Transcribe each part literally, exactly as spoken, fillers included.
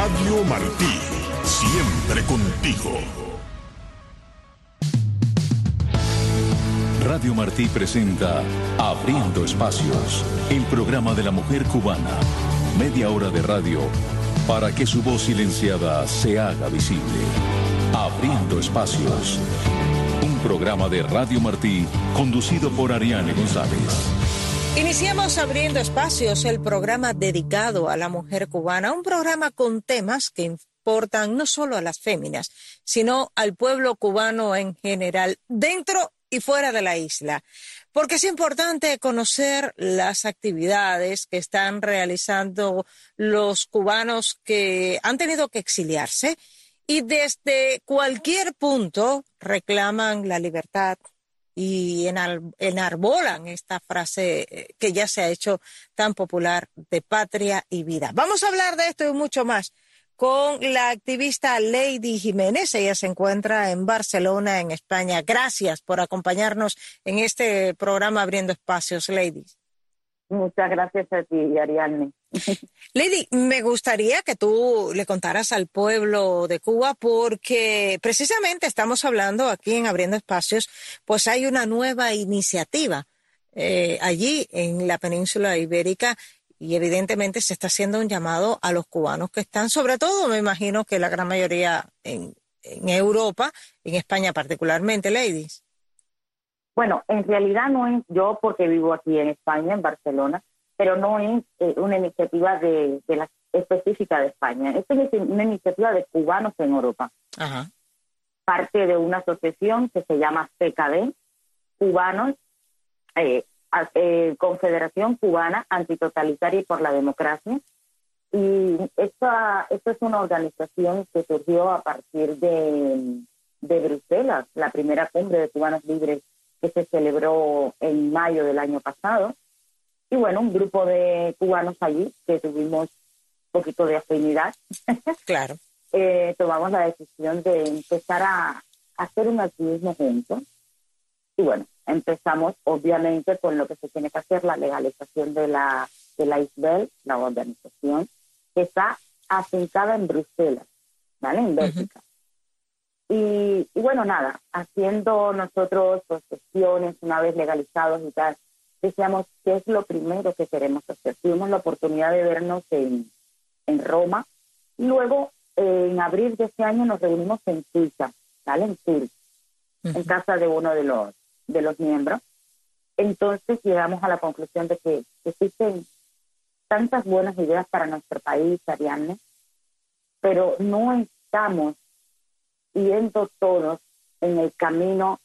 Radio Martí, siempre contigo. Radio Martí presenta Abriendo Espacios, el programa de la mujer cubana. Media hora de radio para que su voz silenciada se haga visible. Abriendo Espacios, un programa de Radio Martí conducido por Ariane González. Iniciamos Abriendo Espacios, el programa dedicado a la mujer cubana, un programa con temas que importan no solo a las féminas, sino al pueblo cubano en general, dentro y fuera de la isla, porque es importante conocer las actividades que están realizando los cubanos que han tenido que exiliarse y desde cualquier punto reclaman la libertad y enarbolan esta frase que ya se ha hecho tan popular de patria y vida. Vamos a hablar de esto y mucho más con la activista Lady Jiménez. Ella se encuentra en Barcelona, en España. Gracias por acompañarnos en este programa Abriendo Espacios, Lady. Muchas gracias a ti, Ariadne. Lady, me gustaría que tú le contaras al pueblo de Cuba, porque precisamente estamos hablando aquí en Abriendo Espacios, pues hay una nueva iniciativa eh, allí en la península ibérica y evidentemente se está haciendo un llamado a los cubanos que están, sobre todo me imagino que la gran mayoría en, en Europa, en España particularmente, ladies. Bueno, en realidad no es yo porque vivo aquí en España, en Barcelona, pero no es eh, una iniciativa de, de la específica de España. Esta es una iniciativa de cubanos en Europa. Ajá. Parte de una asociación que se llama C K D, Cubanos, eh, eh, Confederación Cubana Antitotalitaria y por la Democracia. Y esta, esta es una organización que surgió a partir de, de Bruselas, la primera cumbre de cubanos libres que se celebró en mayo del año pasado. Y bueno, un grupo de cubanos allí que tuvimos un poquito de afinidad. Claro. eh, tomamos la decisión de empezar a, a hacer un activismo juntos. Y bueno, empezamos obviamente con lo que se tiene que hacer, la legalización de la, de la I S B E L, la organización que está asentada en Bruselas, ¿vale? En Bélgica. Uh-huh. Y, y bueno, nada, haciendo nosotros pues, sesiones una vez legalizados y tal, decíamos qué es lo primero que queremos hacer. Tuvimos la oportunidad de vernos en, en Roma y luego eh, en abril de este año nos reunimos en Suiza, ¿vale? En Zurich, uh-huh. en casa de uno de los, de los miembros. Entonces llegamos a la conclusión de que existen tantas buenas ideas para nuestro país, Ariadne, pero no estamos yendo todos en el camino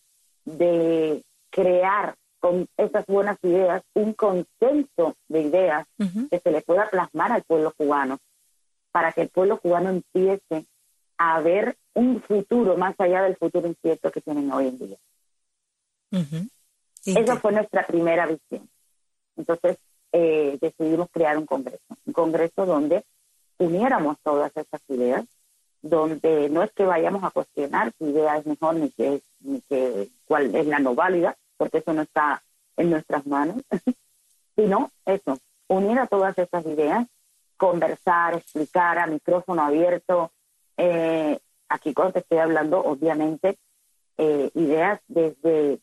de crear con esas buenas ideas un consenso de ideas uh-huh. que se le pueda plasmar al pueblo cubano, para que el pueblo cubano empiece a ver un futuro más allá del futuro incierto que tienen hoy en día. Uh-huh. Esa fue nuestra primera visión. Entonces eh, decidimos crear un congreso, un congreso donde uniéramos todas esas ideas, donde no es que vayamos a cuestionar qué idea es mejor ni qué ni que cuál es la no válida, porque eso no está en nuestras manos, sino eso, unir a todas esas ideas, conversar, explicar a micrófono abierto. Eh, aquí cuando te estoy hablando, obviamente, eh, ideas desde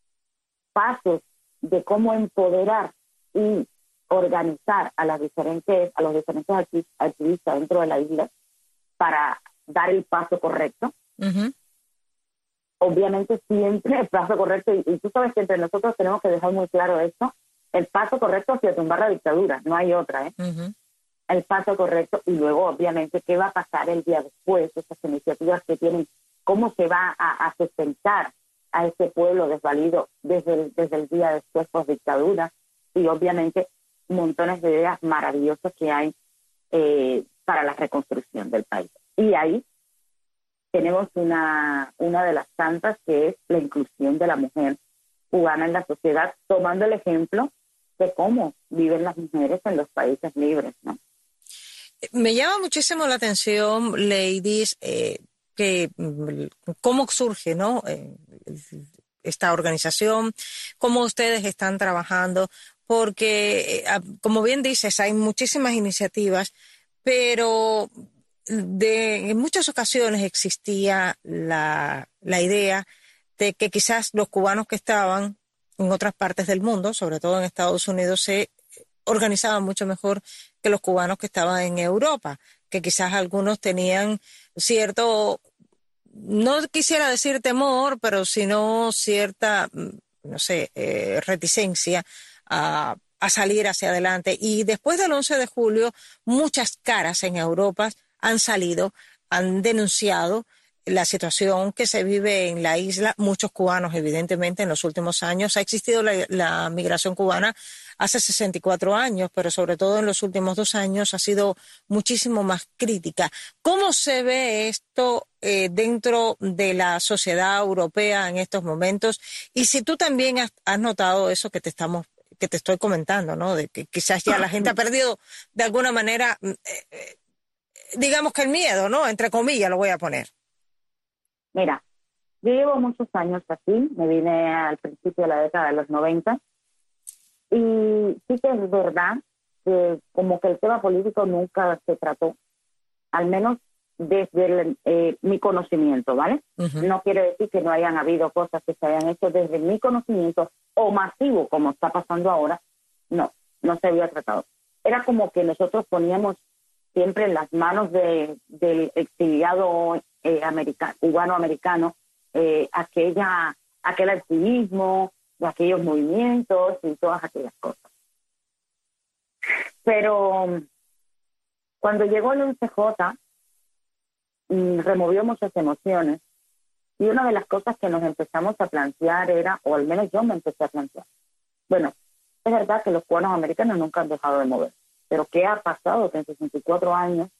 pasos de cómo empoderar y organizar a las diferentes, a los diferentes activistas dentro de la isla para dar el paso correcto. Uh-huh. Obviamente siempre el paso correcto, y, y tú sabes que entre nosotros tenemos que dejar muy claro esto, el paso correcto hacia tumbar la dictadura, no hay otra, ¿eh? Uh-huh. El paso correcto, y luego obviamente qué va a pasar el día después, esas iniciativas que tienen, cómo se va a, a sustentar a ese pueblo desvalido desde el, desde el día después post dictadura, y obviamente montones de ideas maravillosas que hay eh, para la reconstrucción del país. Y ahí tenemos una, una de las tantas que es la inclusión de la mujer cubana en la sociedad, tomando el ejemplo de cómo viven las mujeres en los países libres, ¿no? Me llama muchísimo la atención, ladies, eh, que cómo surge, ¿no? Eh, esta organización, cómo ustedes están trabajando, porque, eh, como bien dices, hay muchísimas iniciativas, pero de, en muchas ocasiones existía la, la idea de que quizás los cubanos que estaban en otras partes del mundo, sobre todo en Estados Unidos, se organizaban mucho mejor que los cubanos que estaban en Europa, que quizás algunos tenían cierto, no quisiera decir temor, pero sino cierta, no sé, eh, reticencia a, a salir hacia adelante. Y después del once de julio, muchas caras en Europa han salido, han denunciado la situación que se vive en la isla. Muchos cubanos, evidentemente, en los últimos años. Ha existido la, la migración cubana hace sesenta y cuatro años, pero sobre todo en los últimos dos años ha sido muchísimo más crítica. ¿Cómo se ve esto eh, dentro de la sociedad europea en estos momentos? Y si tú también has, has notado eso que te estamos que te estoy comentando, ¿no? De que quizás ya la gente ha perdido de alguna manera, eh, eh, digamos que el miedo, ¿no? Entre comillas lo voy a poner. Mira, yo llevo muchos años así, me vine al principio de la década de los noventa, y sí que es verdad que como que el tema político nunca se trató, al menos desde el, eh, mi conocimiento, ¿vale? Uh-huh. No quiere decir que no hayan habido cosas que se hayan hecho desde mi conocimiento o masivo, como está pasando ahora. No, no se había tratado. Era como que nosotros poníamos siempre en las manos de, del exiliado eh, americano, cubano-americano eh, aquella, aquel activismo, de aquellos movimientos y todas aquellas cosas. Pero cuando llegó el once jota, mmm, removió muchas emociones, y una de las cosas que nos empezamos a plantear era, o al menos yo me empecé a plantear, bueno, es verdad que los cubanos americanos nunca han dejado de mover, pero ¿qué ha pasado que en sesenta y cuatro años,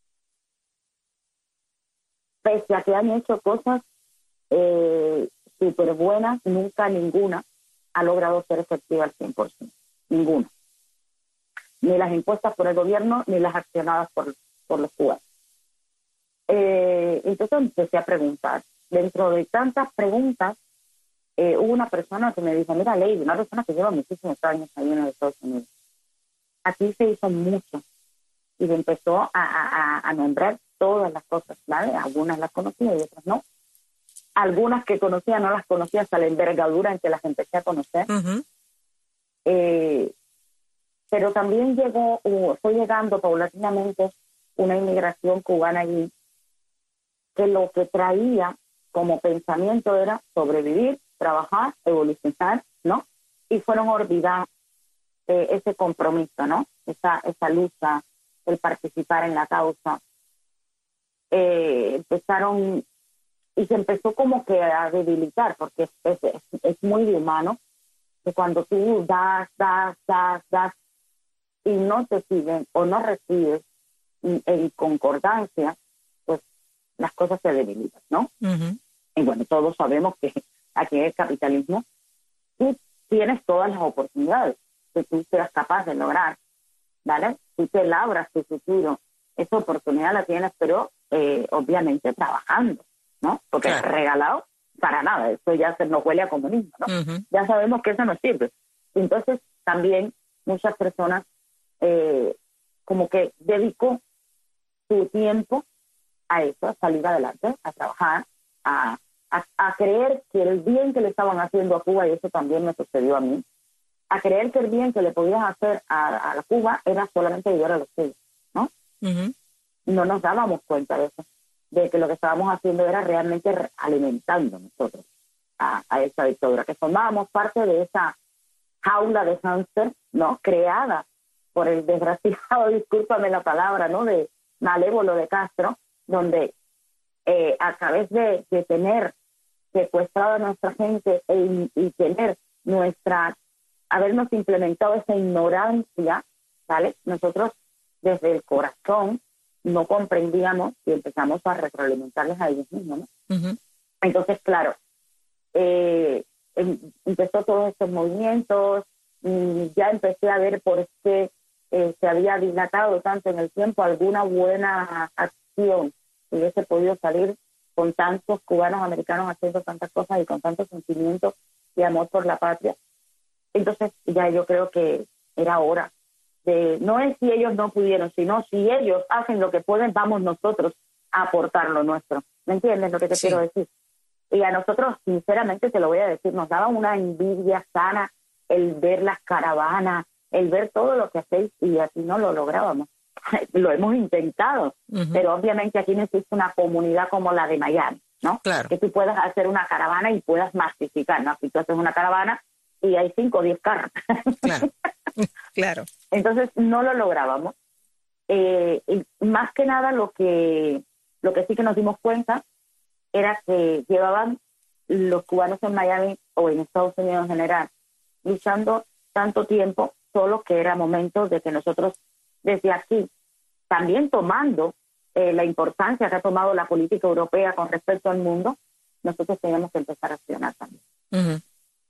pese a que han hecho cosas eh, súper buenas, nunca ninguna ha logrado ser efectiva al cien por ciento? Ninguna. Ni las impuestas por el gobierno, ni las accionadas por, por los cubanos. Eh, entonces empecé a preguntar. Dentro de tantas preguntas, eh, hubo una persona que me dijo, mira, Lady, una persona que lleva muchísimos años ahí en los Estados Unidos. Aquí se hizo mucho. Y me empezó a, a, a nombrar todas las cosas, ¿vale? Algunas las conocía y otras no. Algunas que conocía no las conocía hasta la envergadura en que las empecé a conocer. Uh-huh. Eh, pero también llegó, uh, fue llegando paulatinamente una inmigración cubana allí, que lo que traía como pensamiento era sobrevivir, trabajar, evolucionar, ¿no? Y fueron olvidando eh, ese compromiso, ¿no? Esa, esa lucha, el participar en la causa. Eh, empezaron, y se empezó como que a debilitar, porque es, es, es, es muy de humano, que cuando tú das, das, das, das, y no te siguen o no recibes en concordancia, pues las cosas se debilitan, ¿no? Uh-huh. Y bueno, todos sabemos que aquí en el capitalismo tú tienes todas las oportunidades que tú seas capaz de lograr, ¿vale? Tú te labras tu futuro, esa oportunidad la tienes, pero eh, obviamente trabajando, ¿no? Porque claro, regalado para nada, eso ya se nos huele a comunismo, ¿no? Uh-huh. Ya sabemos que eso no sirve. Entonces también muchas personas eh, como que dedicó su tiempo a eso, a salir adelante, a trabajar, a, a, a creer que el bien que le estaban haciendo a Cuba, y eso también me sucedió a mí, a creer que el bien que le podían hacer a, a Cuba era solamente ayudar a los suyos, ¿no? Uh-huh. No nos dábamos cuenta de eso, de que lo que estábamos haciendo era realmente alimentando nosotros a, a esa dictadura, que formábamos parte de esa jaula de hámster, ¿no? Creada por el desgraciado, discúlpame la palabra, ¿no? De malévolo de Castro, donde eh, a través de, de tener secuestrado a nuestra gente e, y tener nuestra, habernos implementado esa ignorancia, ¿vale? Nosotros desde el corazón no comprendíamos y empezamos a retroalimentarles a ellos mismos, ¿no? Uh-huh. Entonces, claro, eh, em, empezó todos estos movimientos, y ya empecé a ver por qué eh, se había dilatado tanto en el tiempo alguna buena acción que hubiese podido salir con tantos cubanos americanos haciendo tantas cosas y con tanto sentimiento y amor por la patria. Entonces ya yo creo que era hora este, no es si ellos no pudieron, sino si ellos hacen lo que pueden, vamos nosotros a aportar lo nuestro. ¿Me entiendes lo que te Sí. quiero decir? Y a nosotros, sinceramente, te lo voy a decir, nos daba una envidia sana el ver las caravanas, el ver todo lo que hacéis, y así no lo lográbamos. Lo hemos intentado, uh-huh. pero obviamente aquí no existe una comunidad como la de Miami, ¿no? Claro. Que tú puedas hacer una caravana y puedas masificar, ¿no? Aquí tú haces una caravana y hay cinco o diez carros. Claro, claro. Entonces no lo lográbamos. Eh, y más que nada lo que, lo que sí que nos dimos cuenta era que llevaban los cubanos en Miami o en Estados Unidos en general luchando tanto tiempo, solo que era momento de que nosotros desde aquí, también tomando eh, la importancia que ha tomado la política europea con respecto al mundo, nosotros tenemos que empezar a accionar también. Uh-huh.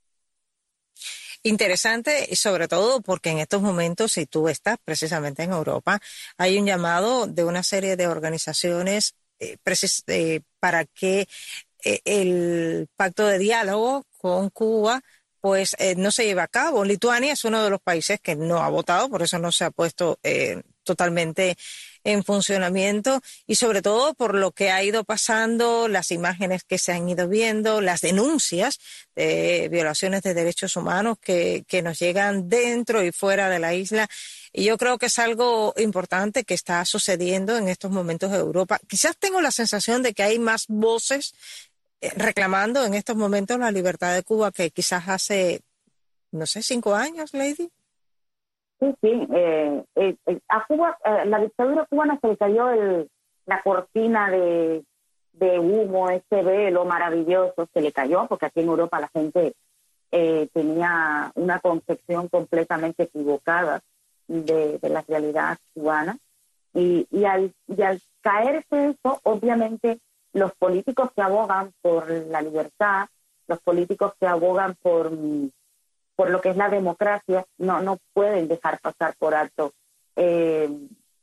Interesante, y sobre todo porque en estos momentos, si tú estás precisamente en Europa, hay un llamado de una serie de organizaciones eh, precis- eh, para que eh, el pacto de diálogo con Cuba pues eh, no se lleve a cabo. Lituania es uno de los países que no ha votado, por eso no se ha puesto eh, totalmente en funcionamiento, y sobre todo por lo que ha ido pasando, las imágenes que se han ido viendo, las denuncias de violaciones de derechos humanos que, que nos llegan dentro y fuera de la isla. Y yo creo que es algo importante que está sucediendo en estos momentos en Europa. Quizás tengo la sensación de que hay más voces reclamando en estos momentos la libertad de Cuba que quizás hace, no sé, cinco años, Lady. Sí, sí. Eh, eh, a Cuba, eh, la dictadura cubana se le cayó el, la cortina de, de humo, ese velo maravilloso, se le cayó, porque aquí en Europa la gente eh, tenía una concepción completamente equivocada de, de la realidad cubana. Y, y, al, y al caerse eso, obviamente, los políticos que abogan por la libertad, los políticos que abogan por, por lo que es la democracia, no no pueden dejar pasar por alto eh,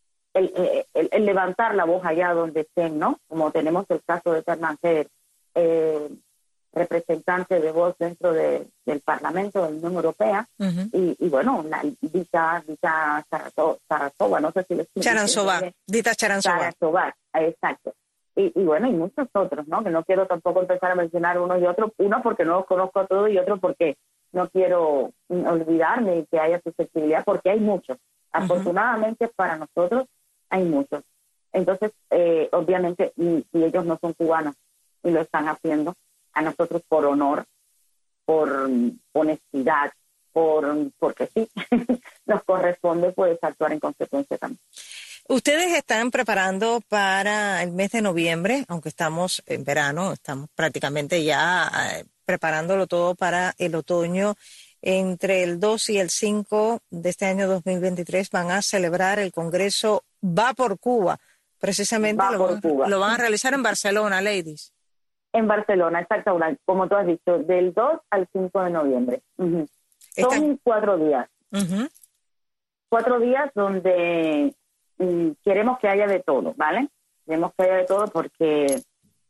el, el, el levantar la voz allá donde estén, ¿no? Como tenemos el caso de Herman Heder, eh, representante de voz dentro de, del Parlamento de la Unión Europea, uh-huh. y, y bueno, la, Dita, Dita Charanzova, no sé si le estoy Charanzova, Dita Charanzova. Charanzova, exacto. Y, y bueno, y muchos otros, ¿no? Que no quiero tampoco empezar a mencionar unos y otros, uno porque no los conozco a todos y otro porque no quiero olvidarme que haya susceptibilidad, porque hay muchos. Uh-huh. Afortunadamente para nosotros hay muchos. Entonces, eh, obviamente, si ellos no son cubanos y lo están haciendo, a nosotros por honor, por honestidad, por porque sí, nos corresponde pues actuar en consecuencia también. Ustedes están preparando para el mes de noviembre, aunque estamos en verano, estamos prácticamente ya eh, preparándolo todo para el otoño. Entre el dos y el cinco de este año dos mil veintitrés van a celebrar el Congreso Va por Cuba. Precisamente Va lo, por van, Cuba. lo van a realizar en Barcelona, ladies. En Barcelona, exacto, como tú has dicho, del dos al cinco de noviembre. Uh-huh. Son Están... cuatro días. Uh-huh. Cuatro días donde mm, queremos que haya de todo, ¿vale? Queremos que haya de todo porque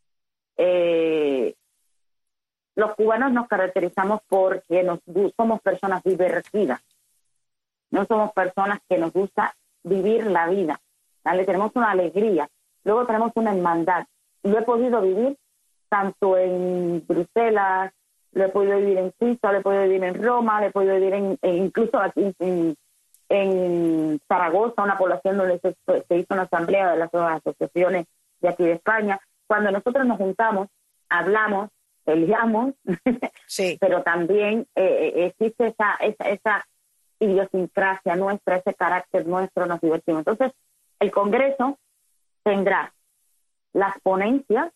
eh, los cubanos nos caracterizamos porque nos, somos personas divertidas. No somos personas que nos gusta vivir la vida, ¿vale? Tenemos una alegría, luego tenemos una hermandad. Lo he podido vivir tanto en Bruselas, lo he podido vivir en Suiza, lo he podido vivir en Roma, lo he podido vivir en, en incluso aquí en, en Zaragoza, una población donde se, se hizo una asamblea de las asociaciones de aquí de España. Cuando nosotros nos juntamos, hablamos, peleamos, sí. pero también eh, existe esa, esa, esa idiosincrasia nuestra, ese carácter nuestro, nos divertimos. Entonces, el Congreso tendrá las ponencias,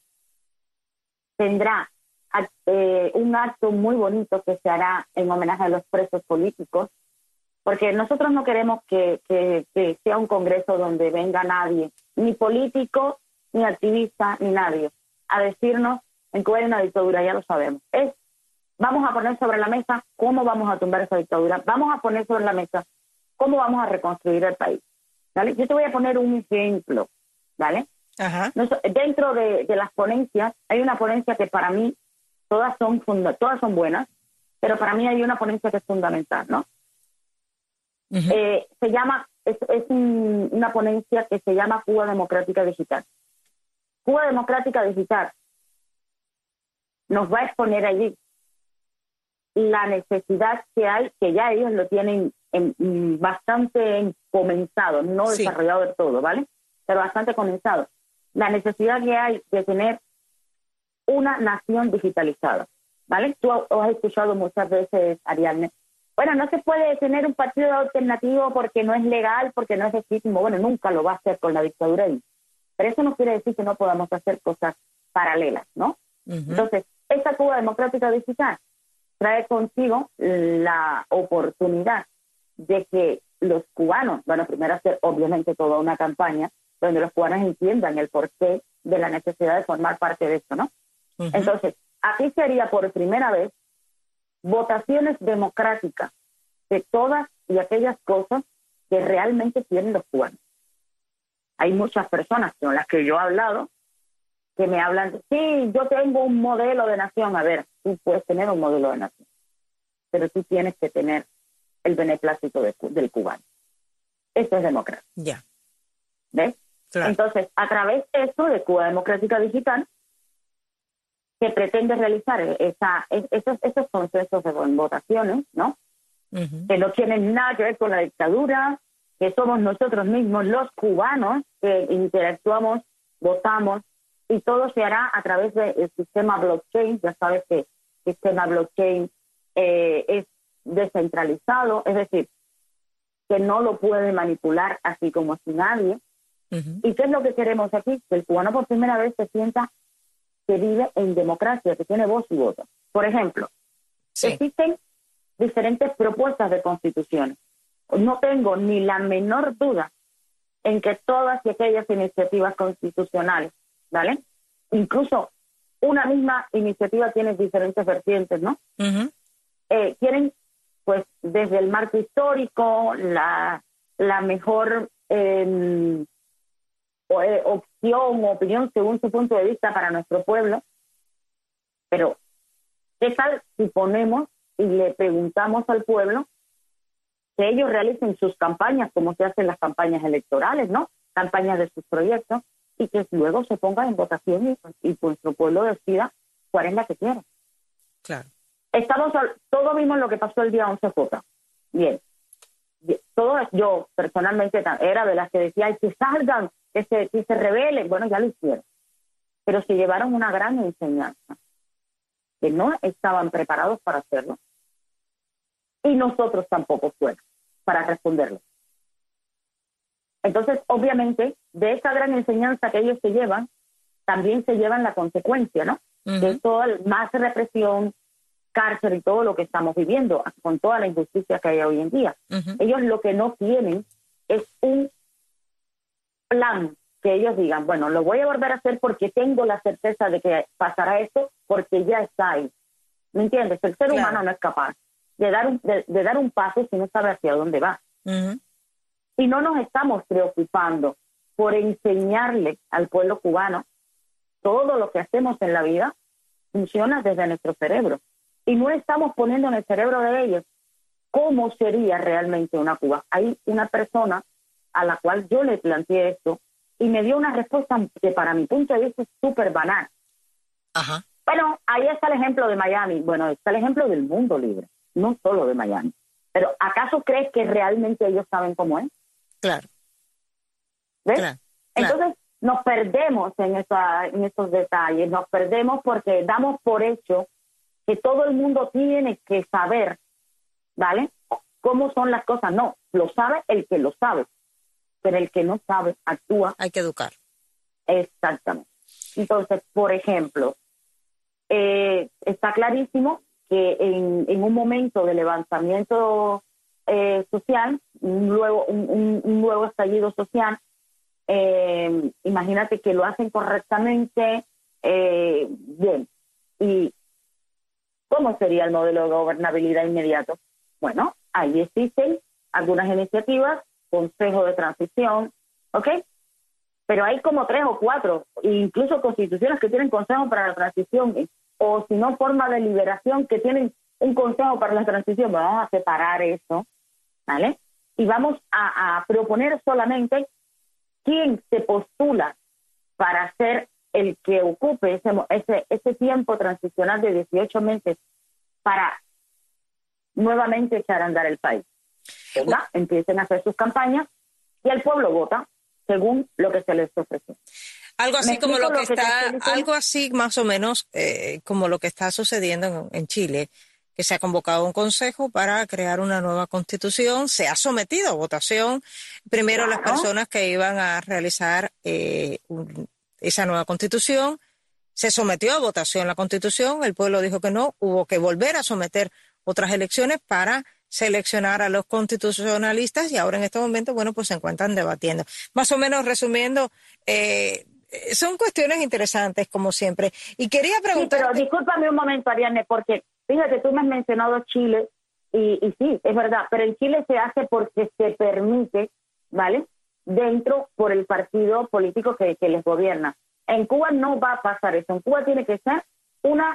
tendrá eh, un acto muy bonito que se hará en homenaje a los presos políticos, porque nosotros no queremos que, que, que sea un congreso donde venga nadie, ni político, ni activista, ni nadie, a decirnos en Cuba hay una dictadura, ya lo sabemos. Es, vamos a poner sobre la mesa cómo vamos a tumbar esa dictadura, vamos a poner sobre la mesa cómo vamos a reconstruir el país, ¿vale? Yo te voy a poner un ejemplo, ¿vale? Ajá. Dentro de, de las ponencias, hay una ponencia que para mí todas son funda- todas son buenas, pero para mí hay una ponencia que es fundamental, ¿no? Uh-huh. Eh, se llama, es, es un, una ponencia que se llama Cuba Democrática Digital. Cuba Democrática Digital nos va a exponer allí la necesidad que hay, que ya ellos lo tienen en, en bastante comenzado, no sí. desarrollado del todo, ¿vale? Pero bastante comenzado. La necesidad que hay de tener una nación digitalizada, ¿vale? Tú has escuchado muchas veces, Ariadne, bueno, no se puede tener un partido alternativo porque no es legal, porque no es legítimo. Bueno, nunca lo va a hacer con la dictadura ahí. Pero eso no quiere decir que no podamos hacer cosas paralelas, ¿no? Uh-huh. Entonces, esta Cuba Democrática Digital trae consigo la oportunidad de que los cubanos, bueno, primero hacer obviamente toda una campaña donde los cubanos entiendan el porqué de la necesidad de formar parte de esto, ¿no? Uh-huh. Entonces, aquí sería por primera vez votaciones democráticas de todas y aquellas cosas que realmente quieren los cubanos. Hay muchas personas con las que yo he hablado que me hablan de, sí, yo tengo un modelo de nación. A ver, tú puedes tener un modelo de nación, pero tú tienes que tener el beneplácito de, del cubano. Eso es democracia. Ya. Yeah. ¿Ves? Claro. Entonces, a través de eso, de Cuba Democrática Digital, que pretende realizar esa, esos, esos consensos de votaciones, ¿no? Uh-huh. Que no tienen nada que ver con la dictadura, que somos nosotros mismos, los cubanos, que interactuamos, votamos, y todo se hará a través del sistema blockchain. Ya sabes que el sistema blockchain eh, es descentralizado, es decir, que no lo puede manipular así como si nadie. Uh-huh. ¿Y qué es lo que queremos aquí? Que el cubano por primera vez se sienta que vive en democracia, que tiene voz y voto. Por ejemplo, sí. existen diferentes propuestas de constituciones. No tengo ni la menor duda en que todas y aquellas iniciativas constitucionales, ¿vale? Incluso una misma iniciativa tiene diferentes vertientes, ¿no? Uh-huh. Eh, quieren, pues, desde el marco histórico, la, la mejor eh, opción o opinión según su punto de vista para nuestro pueblo. Pero, ¿qué tal si ponemos y le preguntamos al pueblo que ellos realicen sus campañas como se hacen las campañas electorales, ¿no? Campañas de sus proyectos, y que luego se pongan en votación y, y nuestro pueblo decida cuál es la que quiere. Claro. Estamos, todos vimos lo que pasó el día once J. Bien. Todo, yo personalmente era de las que decía que salgan, que se, que se rebelen. Bueno, ya lo hicieron. Pero se llevaron una gran enseñanza, que no estaban preparados para hacerlo. Y nosotros tampoco fuimos para responderlo. Entonces, obviamente, de esa gran enseñanza que ellos se llevan, también se llevan la consecuencia, ¿no? Uh-huh. De toda más represión, cárcel y todo lo que estamos viviendo, con toda la injusticia que hay hoy en día. Uh-huh. Ellos lo que no tienen es un plan que ellos digan, bueno, lo voy a volver a hacer porque tengo la certeza de que pasará esto, porque ya está ahí. ¿Me entiendes? El ser claro. humano no es capaz de dar un, de, de dar un paso si no sabe hacia dónde va. Uh-huh. Y no nos estamos preocupando por enseñarle al pueblo cubano todo lo que hacemos en la vida funciona desde nuestro cerebro. Y no estamos poniendo en el cerebro de ellos cómo sería realmente una Cuba. Hay una persona a la cual yo le planteé esto y me dio una respuesta que para mi punto de vista es súper banal. Ajá. Bueno, ahí está el ejemplo de Miami. Bueno, está el ejemplo del mundo libre, no solo de Miami. Pero ¿acaso crees que realmente ellos saben cómo es? Claro. ¿Ves? Claro, claro. Entonces nos perdemos en, esa, en esos detalles, nos perdemos porque damos por hecho que todo el mundo tiene que saber, ¿vale? Cómo son las cosas. No, lo sabe el que lo sabe, pero el que no sabe actúa. Hay que educar. Exactamente. Entonces, por ejemplo, eh, está clarísimo que en, en un momento de levantamiento eh, social, un nuevo, un, un nuevo estallido social, eh, imagínate que lo hacen correctamente, eh, bien. ¿Y cómo sería el modelo de gobernabilidad inmediato? Bueno, ahí existen algunas iniciativas, consejo de transición, ¿ok? Pero hay como tres o cuatro, incluso constituciones que tienen consejo para la transición, o si no, forma de liberación que tienen un consejo para la transición. Vamos a separar eso, ¿vale? y vamos a, a proponer solamente quién se postula para ser el que ocupe ese, ese, ese tiempo transicional de dieciocho meses para nuevamente echar a andar el país. ¿Verdad? Empiecen a hacer sus campañas y el pueblo vota según lo que se les ofrece. Algo así como lo que, lo que está, algo así más o menos eh, como lo que está sucediendo en, en Chile, que se ha convocado un consejo para crear una nueva constitución, se ha sometido a votación primero claro. las personas que iban a realizar eh, un, esa nueva constitución, se sometió a votación la constitución, el pueblo dijo que no, hubo que volver a someter otras elecciones para seleccionar a los constitucionalistas y ahora en este momento, bueno, pues se encuentran debatiendo. Más o menos resumiendo, eh, son cuestiones interesantes como siempre. Y quería preguntar. Sí, pero discúlpame un momento, Ariadne, porque fíjate, tú me has mencionado Chile y, y sí, es verdad, pero en Chile se hace porque se permite, ¿vale? Dentro por el partido político que, que les gobierna. En Cuba no va a pasar eso. En Cuba tiene que ser una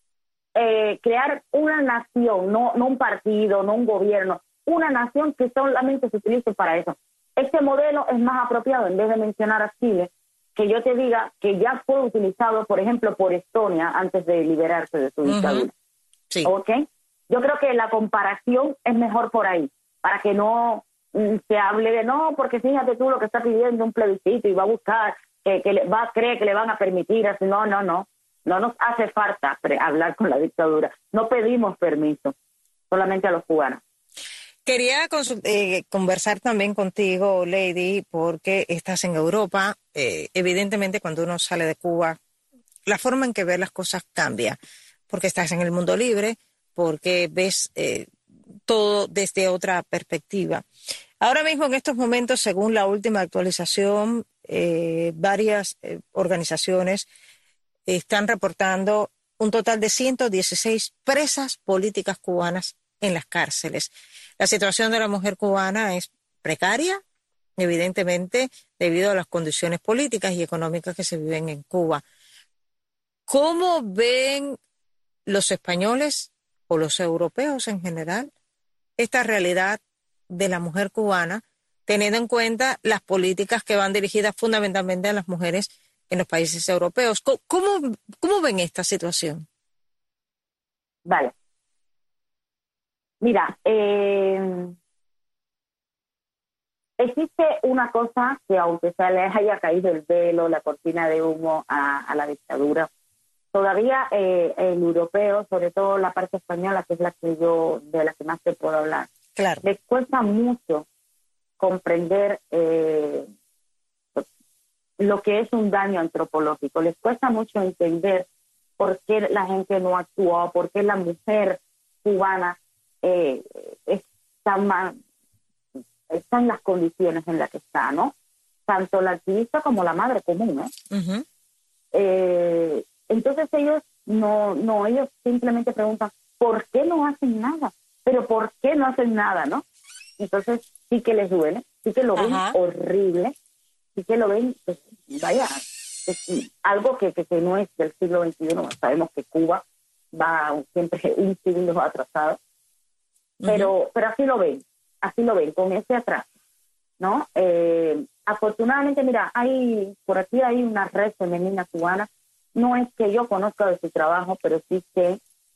eh, crear una nación, no, no un partido, no un gobierno, una nación que solamente se utilice para eso. Este modelo es más apropiado, en vez de mencionar a Chile, que yo te diga que ya fue utilizado, por ejemplo, por Estonia antes de liberarse de su dictadura. Uh-huh. Sí. ¿Ok? Yo creo que la comparación es mejor por ahí, para que no mm, se hable de no, porque fíjate tú lo que está pidiendo un plebiscito y va a buscar, eh, que le, va a creer que le van a permitir, así, no, no, no. No nos hace falta pre- hablar con la dictadura. No pedimos permiso, solamente a los cubanos. Quería eh, conversar también contigo, Lady, porque estás en Europa. Eh, evidentemente, cuando uno sale de Cuba, la forma en que ves las cosas cambia, porque estás en el mundo libre, porque ves eh, todo desde otra perspectiva. Ahora mismo, en estos momentos, según la última actualización, eh, varias eh, organizaciones están reportando un total de ciento dieciséis presas políticas cubanas en las cárceles. La situación de la mujer cubana es precaria, evidentemente, debido a las condiciones políticas y económicas que se viven en Cuba. ¿Cómo ven los españoles o los europeos en general esta realidad de la mujer cubana, teniendo en cuenta las políticas que van dirigidas fundamentalmente a las mujeres en los países europeos? ¿Cómo, cómo, cómo ven esta situación? Vale. Mira, eh, existe una cosa que aunque se les haya caído el velo, la cortina de humo a, a la dictadura, todavía eh, el europeo, sobre todo la parte española, que es la que yo, de la que más te puedo hablar, claro, les cuesta mucho comprender eh, lo que es un daño antropológico. Les cuesta mucho entender por qué la gente no actuó, por qué la mujer cubana eh, está, mal, está en las condiciones en las que está, ¿no? Tanto la activista como la madre común, ¿no? Uh-huh. Eh, entonces ellos no, no, ellos simplemente preguntan, ¿por qué no hacen nada? Pero ¿por qué no hacen nada, no? Entonces sí que les duele, sí que lo ven uh-huh. horrible, sí que lo ven, pues, vaya, es algo que, que, que no es del siglo veintiuno. Sabemos que Cuba va siempre un siglo atrasado, pero, uh-huh. pero así lo ven, así lo ven, con ese atraso, ¿no? Eh, afortunadamente, mira, hay por aquí hay una red femenina cubana, no es que yo conozca de su trabajo, pero sí sé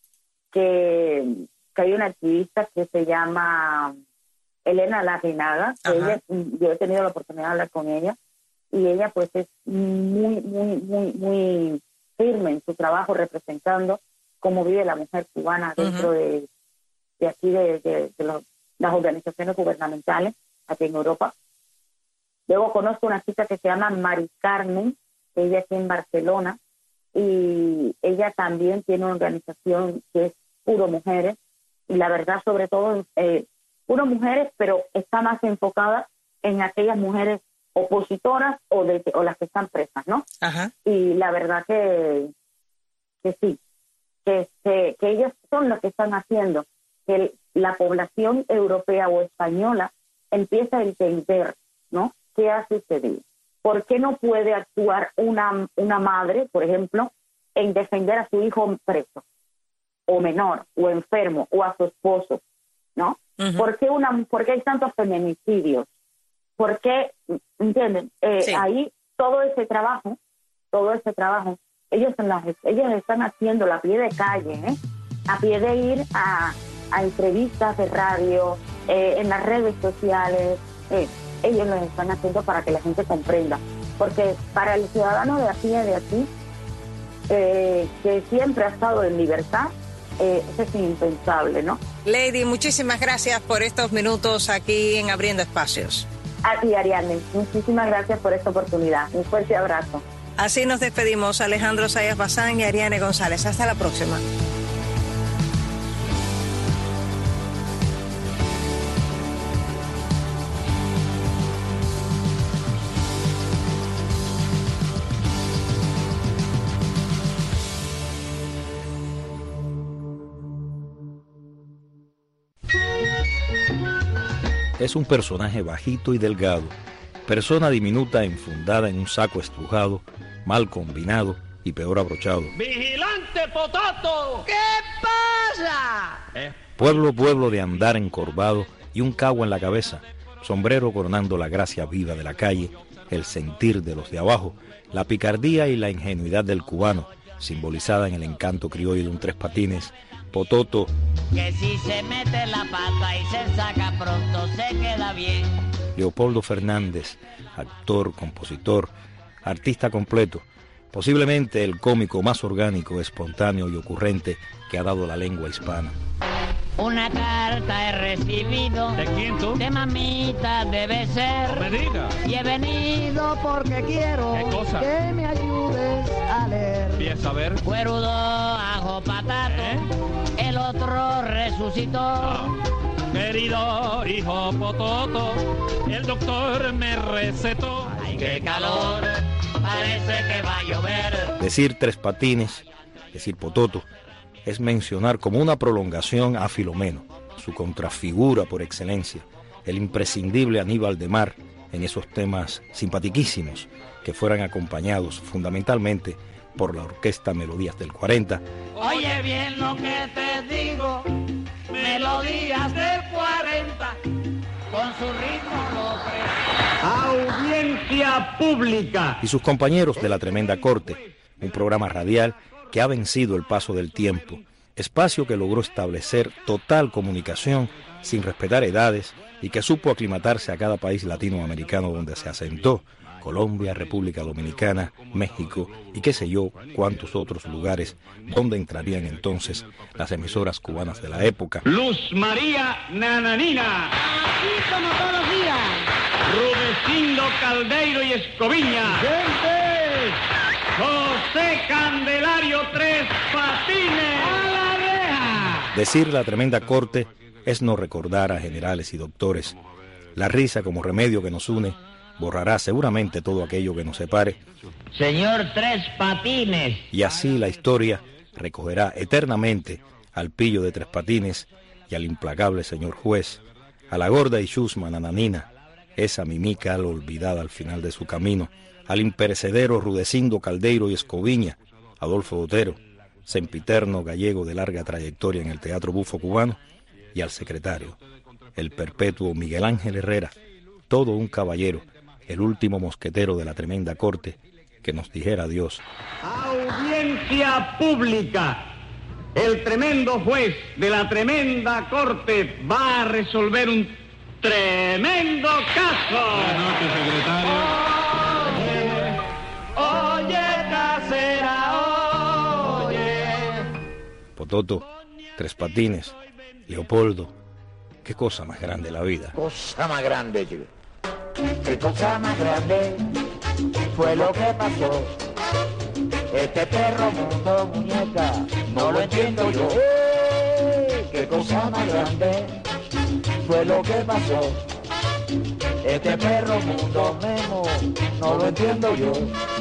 que, que hay una activista que se llama Elena Larrinaga, que ella, yo he tenido la oportunidad de hablar con ella, y ella pues es muy, muy, muy, muy firme en su trabajo representando cómo vive la mujer cubana dentro uh-huh. de, de aquí de, de, de los, las organizaciones gubernamentales aquí en Europa. Luego conozco una chica que se llama Mari Carmen, ella está en Barcelona, y ella también tiene una organización que es puro mujeres, y la verdad sobre todo eh, puro mujeres, pero está más enfocada en aquellas mujeres opositoras o, de, o las que están presas, ¿no? Ajá. Y la verdad que, que sí, que, que, que ellos son los que están haciendo que el, la población europea o española empiece a entender, ¿no?, qué ha sucedido. ¿Por qué no puede actuar una, una madre, por ejemplo, en defender a su hijo preso, o menor, o enfermo, o a su esposo? ¿no? Uh-huh. ¿Por qué, una, ¿Por qué hay tantos feminicidios? ¿Por qué, entienden? Eh, sí. Ahí todo ese trabajo, todo ese trabajo, ellos, en las, ellos están haciendo a pie de calle, ¿eh? A pie de ir a, a entrevistas de radio, eh, en las redes sociales, eh, ellos lo están haciendo para que la gente comprenda. Porque para el ciudadano de a pie de aquí, eh, que siempre ha estado en libertad, eh, eso es impensable, ¿no? Lady, muchísimas gracias por estos minutos aquí en Abriendo Espacios. A ti, Ariane, muchísimas gracias por esta oportunidad. Un fuerte abrazo. Así nos despedimos, Alejandro Zayas Bazán y Ariane González. Hasta la próxima. Es un personaje bajito y delgado, persona diminuta enfundada en un saco estrujado, mal combinado y peor abrochado. ¡Vigilante Potato! ¿Qué pasa? Eh. Pueblo, pueblo de andar encorvado y un cabo en la cabeza, sombrero coronando la gracia viva de la calle, el sentir de los de abajo, la picardía y la ingenuidad del cubano, simbolizada en el encanto criollo de un tres patines, Pototo. Que si se mete la pata y se saca pronto se queda bien. Leopoldo Fernández, actor, compositor, artista completo, posiblemente el cómico más orgánico, espontáneo y ocurrente que ha dado la lengua hispana. Una carta he recibido. ¿De quién tú? De mamita debe ser. No me digas. Y he venido porque quiero ¿Qué cosa? que me ayudes a leer. Empieza a ver. Cuerudo, ajo, patato, ¿Eh? el otro resucitó. No. Querido hijo Pototo, el doctor me recetó. Ay, qué calor, parece que va a llover. Decir tres patines, decir Pototo, es mencionar como una prolongación a Filomeno, su contrafigura por excelencia, el imprescindible Aníbal de Mar en esos temas simpatiquísimos que fueran acompañados fundamentalmente por la orquesta Melodías del cuarenta. Oye bien lo que te digo, Melodías del cuarenta, con su ritmo lo presta. Audiencia pública. Y sus compañeros de La Tremenda Corte, un programa radial que ha vencido el paso del tiempo, espacio que logró establecer total comunicación sin respetar edades y que supo aclimatarse a cada país latinoamericano donde se asentó, Colombia, República Dominicana, México y qué sé yo cuántos otros lugares donde entrarían entonces las emisoras cubanas de la época. Luz María Nananina. Así como todos los días. Rudecindo Caldeiro y Escoviña. ¡Gente! José Candelario Tres Patines. ¡A la reja! Decir La Tremenda Corte es no recordar a generales y doctores. La risa como remedio que nos une borrará seguramente todo aquello que nos separe. Señor Tres Patines. Y así la historia recogerá eternamente al pillo de Tres Patines y al implacable señor juez, a la gorda y chusma Nananina, esa mimica al olvidada al final de su camino, al imperecedero Rudecindo Caldeiro y Escoviña, Adolfo Otero, sempiterno gallego de larga trayectoria en el teatro bufo cubano, y al secretario, el perpetuo Miguel Ángel Herrera, todo un caballero, el último mosquetero de La Tremenda Corte, que nos dijera adiós. Audiencia pública. El tremendo juez de la tremenda corte va a resolver un tremendo caso. Buenas noches, secretario. Oye, oye, casera, oye. Pototo, Tres Patines, Leopoldo, qué cosa más grande la vida. Cosa más grande, chico. Qué cosa más grande fue lo que pasó. Este perro mundo, muñeca, no lo entiendo yo. ¡Eh! Qué cosa más grande fue lo que pasó. Este perro mundo, Memo, no lo entiendo yo.